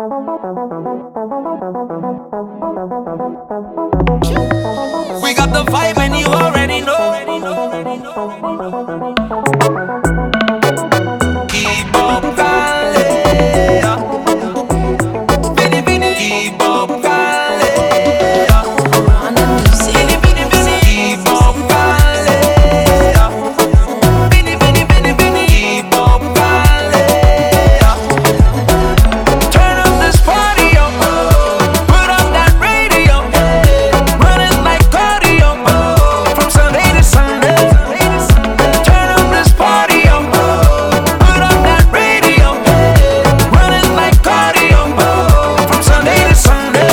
We got the vibe and you already know. Keep up, Galea. Bini bini, keep up, Galea. Bini bini bini, keep up, Galea. Bini bini bini bini, keep up, Galea. Turn up this party up, put up that radio, running like cardio from Sunday to Sunday. Turn up this party up, put up that radio, running like cardio from Sunday to Sunday.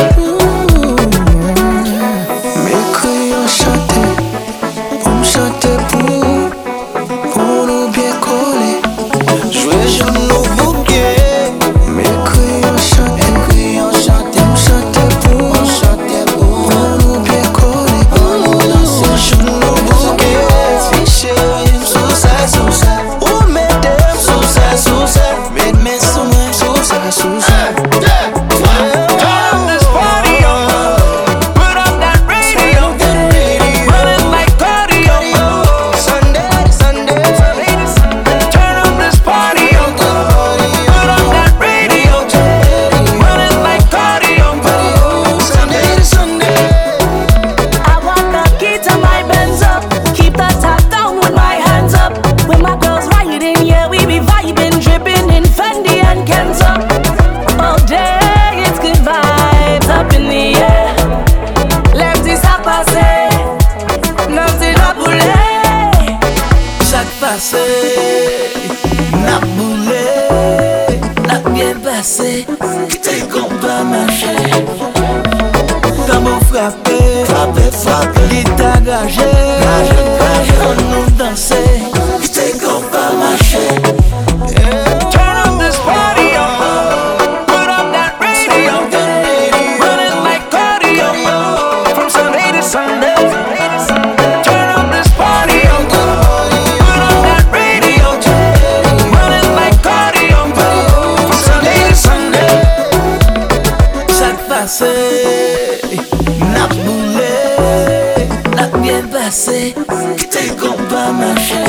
Mes crayons chantaient, on me chantait pour nous bien coller. Jouer sur nos bouquets. Mes crayons chantaient, on me chantait pour nous bien coller. On dansait sur nos bouquets. Si chérie, sous ça, ou mesdames, sous ça, mesdames, sous ça. Turn up this party up, put up that radio, running like cardio, Sunday to Sunday. Turn up this party up, put up that radio, running like cardio, Sunday to Sunday. I want the key to my Benz up. Keep the top down with my hands up. With my girls riding, yeah, we be vibing, dripping in Fendi and Kenzo. All day, it's good vibes up in the air. Lefty ça passer, lefty la bouler. Chaque passé, n'a boulé, n'a bien passé, qui t'es qu'on pas marché. Tambour frappé, guitare gagé, on nous danser, qui t'es qu'on pas marché. turn up this party up, put up that radio, running like cardio from Sunday to Sunday. Turn up this party up, put up that radio, running like cardio from Sunday to Sunday. Chaque passé, n'a boulé, n'a bien passé, qui t'es qu'on pas marché.